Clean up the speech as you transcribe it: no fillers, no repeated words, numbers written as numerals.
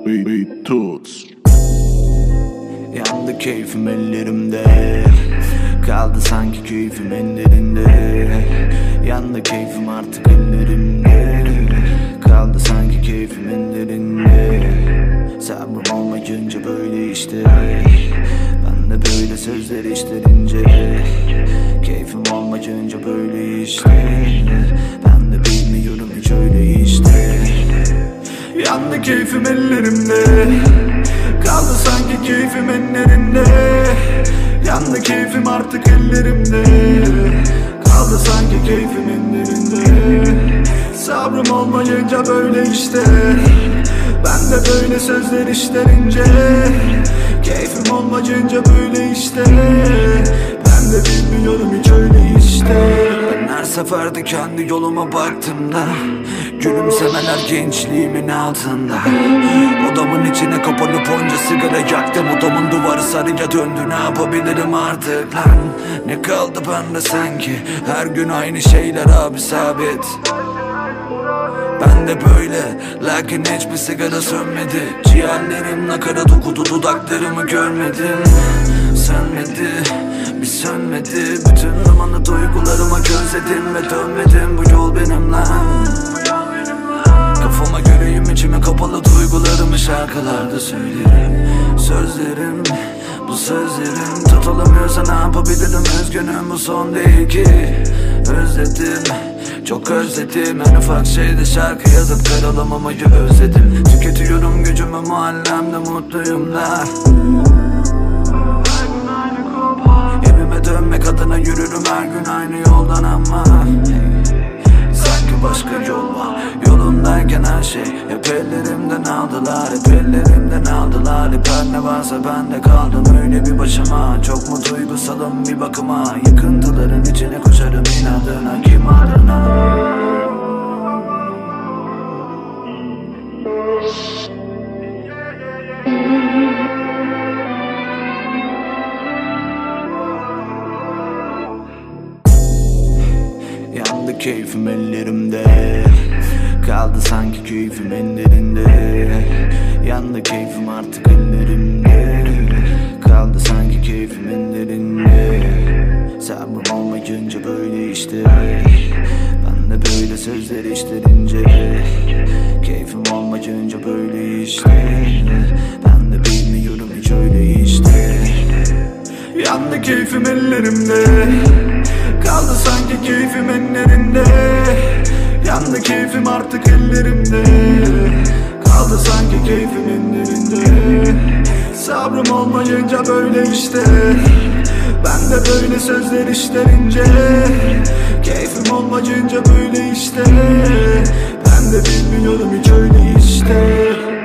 Beat Tools. Yandı keyfim ellerimde, kaldı sanki keyfim ellerinde. Yandı keyfim artık ellerimde, kaldı sanki keyfim ellerinde. Sabrım olmayınca böyle işte, ben de böyle sözler işlerince. Keyfim olmayınca böyle işte, ben de bilmiyorum hiç öyle işte. Yandı keyfim ellerimde, kaldı sanki keyfim ellerinde. Yandı keyfim artık ellerimde, kaldı sanki keyfim ellerinde. Sabrım olmayınca böyle işte, ben de böyle sözler işlerince. Keyfim olmayınca böyle işte, ben de bilmiyorum hiç öyle işte. Ben her seferde kendi yoluma baktığımda gülümsemeler gençliğimin altında. Odamın içine kapanıp onca sigara yaktım. Odamın duvarı sarıya döndü, ne yapabilirim artık lan? Ne kaldı bende sanki, her gün aynı şeyler abi sabit. Ben de böyle, lakin hiçbir sigara sönmedi. Ciğerlerim nakara dokudu, dudaklarımı görmedim. Sönmedi, bir sönmedi. Bütün zamanı duygularıma gözledim ve dönmedim. Bu yol benim lan. Kafama göreyim, içime kapalı duygularımı şarkılarda söylerim. Sözlerim, bu sözlerim tutulamıyorsa ne yapabilirim? Üzgünüm, bu son değil ki. Özledim, çok özledim. En ufak şeyde şarkı yazıp karalamamayı özledim. Tüketiyorum gücümü, mahallemde mutluyum da. Evime dönmek adına yürürüm her gün aynı yoldan ama sanki başka yol var yolundayken her şey hep ellerimden aldılar. Hep ellerimden aldılar. Hep her ne varsa ben de kaldım öyle bir başıma. Çok mu duygusalım bir bakıma, yıkıntıların içine koşarım inadına, kim adına. Yandı keyfim ellerimde, kaldı sanki keyfim ellerinde. Yandı keyfim artık ellerimde, kaldı sanki keyfim ellerinde. Sabrım olmayınca böyle işte, ben de böyle sözler işlerince. Keyfim olmayınca böyle işte, ben de bilmiyorum hiç öyle işte. Yandı keyfim ellerimde, kaldı sanki keyfim ellerinde. Yandı keyfim artık ellerimde, kaldı sanki keyfim ellerinde. Sabrım olmayınca böyle işte, ben de böyle sözler işlerince. Keyfim olmayınca böyle işte, ben de bilmiyorum hiç öyle işte.